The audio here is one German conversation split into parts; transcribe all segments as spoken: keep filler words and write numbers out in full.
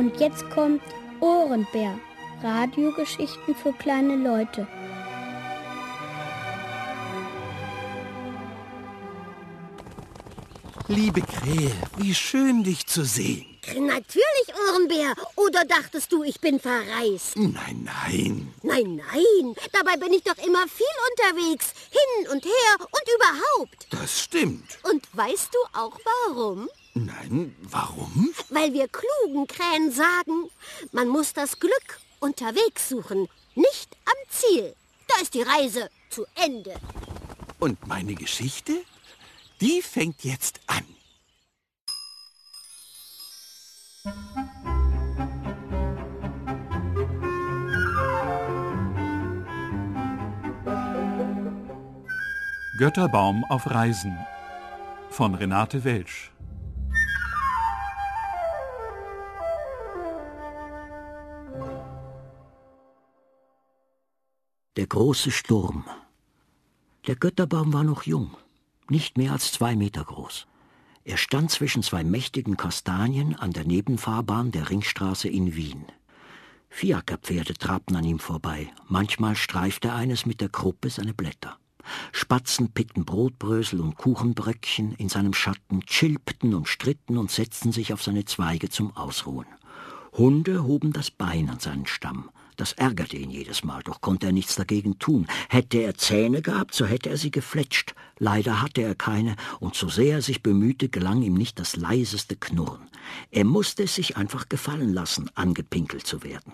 Und jetzt kommt Ohrenbär. Radiogeschichten für kleine Leute. Liebe Krähe, wie schön, dich zu sehen. Natürlich, Ohrenbär. Oder dachtest du, ich bin verreist? Nein, nein. Nein, nein. Dabei bin ich doch immer viel unterwegs. Hin und her und überhaupt. Das stimmt. Und weißt du auch warum? Nein, warum? Weil wir klugen Krähen sagen, man muss das Glück unterwegs suchen, nicht am Ziel. Da ist die Reise zu Ende. Und meine Geschichte, die fängt jetzt an. Götterbaum auf Reisen von Renate Welsch. Der große Sturm. Der Götterbaum war noch jung, nicht mehr als zwei Meter groß. Er stand zwischen zwei mächtigen Kastanien an der Nebenfahrbahn der Ringstraße in Wien. Fiakerpferde trabten an ihm vorbei. Manchmal streifte eines mit der Kruppe seine Blätter. Spatzen pickten Brotbrösel und Kuchenbröckchen in seinem Schatten, chilpten und stritten und setzten sich auf seine Zweige zum Ausruhen. Hunde hoben das Bein an seinen Stamm. Das ärgerte ihn jedes Mal, doch konnte er nichts dagegen tun. Hätte er Zähne gehabt, so hätte er sie gefletscht. Leider hatte er keine, und so sehr er sich bemühte, gelang ihm nicht das leiseste Knurren. Er musste es sich einfach gefallen lassen, angepinkelt zu werden.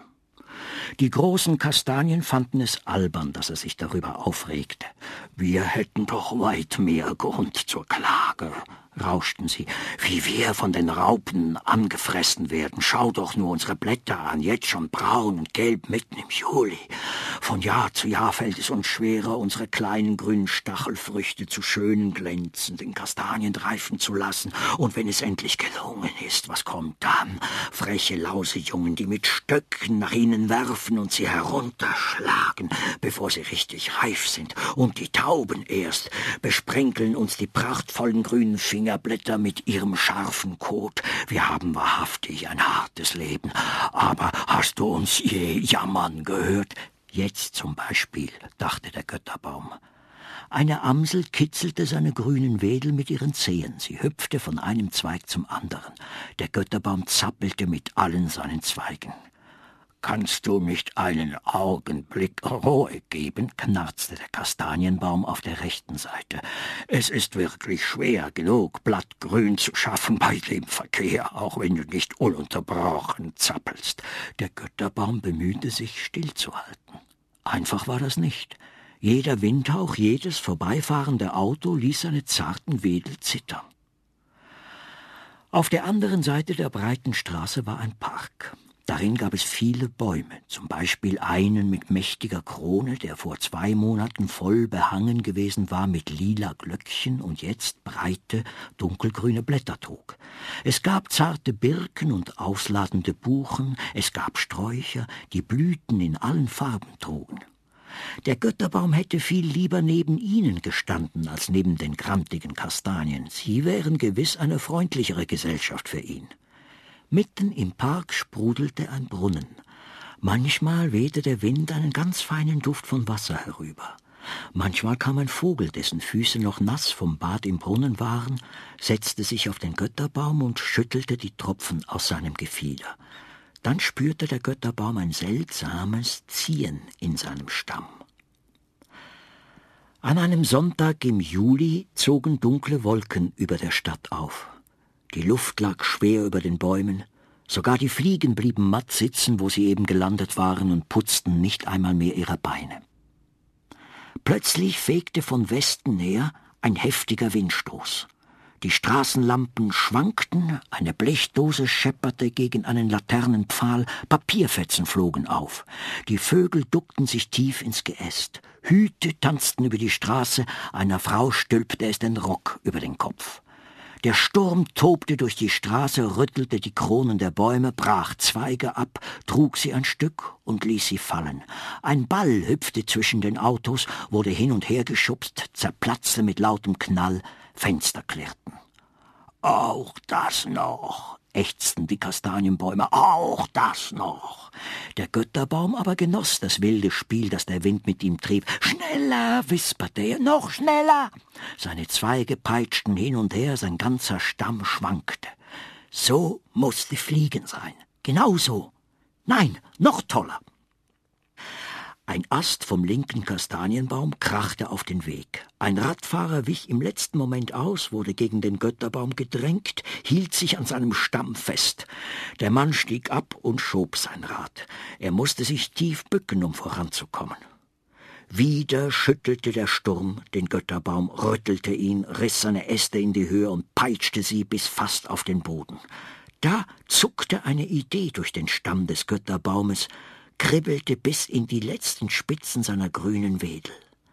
Die großen Kastanien fanden es albern, dass er sich darüber aufregte. »Wir hätten doch weit mehr Grund zur Klage«, rauschten sie, »wie wir von den Raupen angefressen werden. Schau doch nur unsere Blätter an, jetzt schon braun und gelb mitten im Juli. Von Jahr zu Jahr fällt es uns schwerer, unsere kleinen grünen Stachelfrüchte zu schönen, glänzenden Kastanien reifen zu lassen. Und wenn es endlich gelungen ist, was kommt dann? Freche Lausejungen, die mit Stöcken nach ihnen werfen und sie herunterschlagen, bevor sie richtig reif sind. Und die Tauben erst besprenkeln uns die prachtvollen grünen Fingerblätter mit ihrem scharfen Kot. Wir haben wahrhaftig ein hartes Leben. Aber hast du uns je jammern gehört? Jetzt zum Beispiel, dachte der Götterbaum. Eine Amsel kitzelte seine grünen Wedel mit ihren Zehen. Sie hüpfte von einem Zweig zum anderen. Der Götterbaum zappelte mit allen seinen Zweigen. »Kannst du nicht einen Augenblick Ruhe geben?« knarzte der Kastanienbaum auf der rechten Seite. »Es ist wirklich schwer genug, blattgrün zu schaffen bei dem Verkehr, auch wenn du nicht ununterbrochen zappelst.« Der Götterbaum bemühte sich, stillzuhalten. Einfach war das nicht. Jeder Windhauch, jedes vorbeifahrende Auto ließ seine zarten Wedel zittern. Auf der anderen Seite der breiten Straße war ein Park. Darin gab es viele Bäume, zum Beispiel einen mit mächtiger Krone, der vor zwei Monaten voll behangen gewesen war mit lila Glöckchen und jetzt breite, dunkelgrüne Blätter trug. Es gab zarte Birken und ausladende Buchen, es gab Sträucher, die Blüten in allen Farben trugen. Der Götterbaum hätte viel lieber neben ihnen gestanden als neben den grantigen Kastanien. Sie wären gewiss eine freundlichere Gesellschaft für ihn. Mitten im Park sprudelte ein Brunnen. Manchmal wehte der Wind einen ganz feinen Duft von Wasser herüber. Manchmal kam ein Vogel, dessen Füße noch nass vom Bad im Brunnen waren, setzte sich auf den Götterbaum und schüttelte die Tropfen aus seinem Gefieder. Dann spürte der Götterbaum ein seltsames Ziehen in seinem Stamm. An einem Sonntag im Juli zogen dunkle Wolken über der Stadt auf. Die Luft lag schwer über den Bäumen. Sogar die Fliegen blieben matt sitzen, wo sie eben gelandet waren, und putzten nicht einmal mehr ihre Beine. Plötzlich fegte von Westen her ein heftiger Windstoß. Die Straßenlampen schwankten, eine Blechdose schepperte gegen einen Laternenpfahl, Papierfetzen flogen auf. Die Vögel duckten sich tief ins Geäst. Hüte tanzten über die Straße, einer Frau stülpte es den Rock über den Kopf. Der Sturm tobte durch die Straße, rüttelte die Kronen der Bäume, brach Zweige ab, trug sie ein Stück und ließ sie fallen. Ein Ball hüpfte zwischen den Autos, wurde hin und her geschubst, zerplatzte mit lautem Knall, Fenster klirrten. »Auch das noch«, ächzten die Kastanienbäume. Auch das noch. Der Götterbaum aber genoss das wilde Spiel, das der Wind mit ihm trieb. Schneller, wisperte er, noch schneller. Seine Zweige peitschten hin und her, sein ganzer Stamm schwankte. So musste Fliegen sein. Genau so. Nein, noch toller. Ein Ast vom linken Kastanienbaum krachte auf den Weg. Ein Radfahrer wich im letzten Moment aus, wurde gegen den Götterbaum gedrängt, hielt sich an seinem Stamm fest. Der Mann stieg ab und schob sein Rad. Er musste sich tief bücken, um voranzukommen. Wieder schüttelte der Sturm den Götterbaum, rüttelte ihn, riss seine Äste in die Höhe und peitschte sie bis fast auf den Boden. Da zuckte eine Idee durch den Stamm des Götterbaumes, kribbelte bis in die letzten Spitzen seiner grünen Wedel.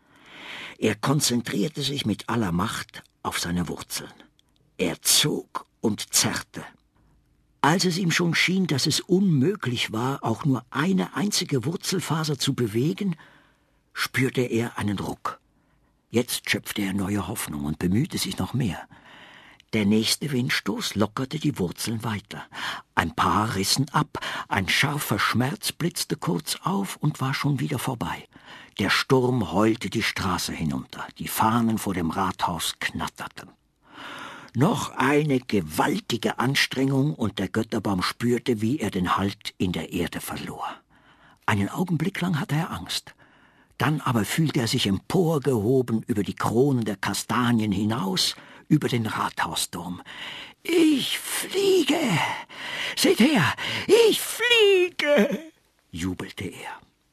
Er konzentrierte sich mit aller Macht auf seine Wurzeln. Er zog und zerrte. Als es ihm schon schien, dass es unmöglich war, auch nur eine einzige Wurzelfaser zu bewegen, spürte er einen Ruck. Jetzt schöpfte er neue Hoffnung und bemühte sich noch mehr. Der nächste Windstoß lockerte die Wurzeln weiter. Ein paar rissen ab, ein scharfer Schmerz blitzte kurz auf und war schon wieder vorbei. Der Sturm heulte die Straße hinunter, die Fahnen vor dem Rathaus knatterten. Noch eine gewaltige Anstrengung und der Götterbaum spürte, wie er den Halt in der Erde verlor. Einen Augenblick lang hatte er Angst. Dann aber fühlte er sich emporgehoben über die Kronen der Kastanien hinaus, über den Rathausturm. »Ich fliege! Seht her, ich fliege!« jubelte er.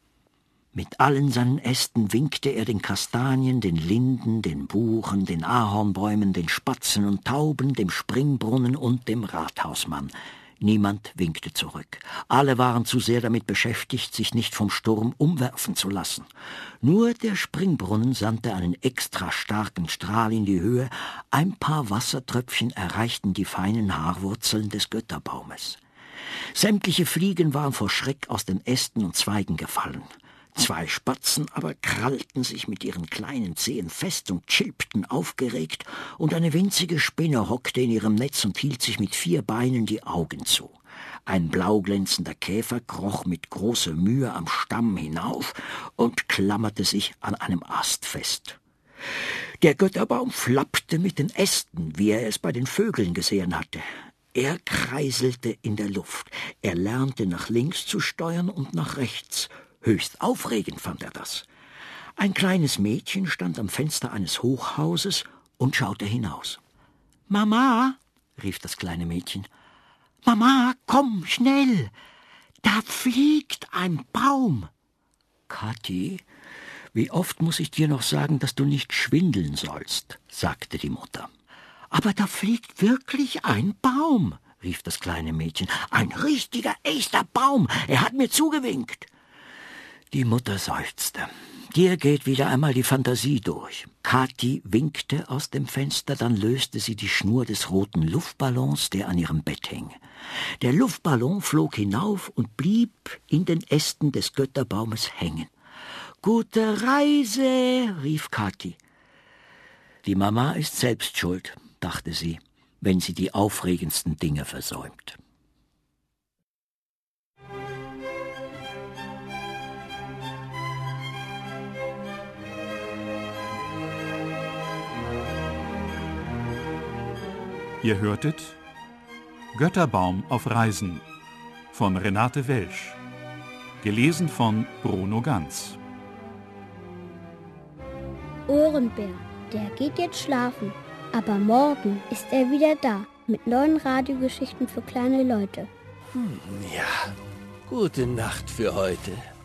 Mit allen seinen Ästen winkte er den Kastanien, den Linden, den Buchen, den Ahornbäumen, den Spatzen und Tauben, dem Springbrunnen und dem Rathausmann. Niemand winkte zurück. Alle waren zu sehr damit beschäftigt, sich nicht vom Sturm umwerfen zu lassen. Nur der Springbrunnen sandte einen extra starken Strahl in die Höhe. Ein paar Wassertröpfchen erreichten die feinen Haarwurzeln des Götterbaumes. Sämtliche Fliegen waren vor Schreck aus den Ästen und Zweigen gefallen. Zwei Spatzen aber krallten sich mit ihren kleinen Zehen fest und chilpten aufgeregt, und eine winzige Spinne hockte in ihrem Netz und hielt sich mit vier Beinen die Augen zu. Ein blauglänzender Käfer kroch mit großer Mühe am Stamm hinauf und klammerte sich an einem Ast fest. Der Götterbaum flappte mit den Ästen, wie er es bei den Vögeln gesehen hatte. Er kreiselte in der Luft. Er lernte nach links zu steuern und nach rechts. Höchst aufregend fand er das. Ein kleines Mädchen stand am Fenster eines Hochhauses und schaute hinaus. »Mama«, rief das kleine Mädchen, »Mama, komm, schnell! Da fliegt ein Baum!« »Kathi, wie oft muss ich dir noch sagen, dass du nicht schwindeln sollst«, sagte die Mutter. »Aber da fliegt wirklich ein Baum«, rief das kleine Mädchen. »Ein richtiger, echter Baum! Er hat mir zugewinkt!« Die Mutter seufzte. Dir geht wieder einmal die Fantasie durch. Kathi winkte aus dem Fenster, dann löste sie die Schnur des roten Luftballons, der an ihrem Bett hing. Der Luftballon flog hinauf und blieb in den Ästen des Götterbaumes hängen. »Gute Reise«, rief Kathi. Die Mama ist selbst schuld, dachte sie, wenn sie die aufregendsten Dinge versäumt. Ihr hörtet Götterbaum auf Reisen von Renate Welsch, gelesen von Bruno Ganz. Ohrenbär, der geht jetzt schlafen, aber morgen ist er wieder da mit neuen Radiogeschichten für kleine Leute. Hm, ja, gute Nacht für heute.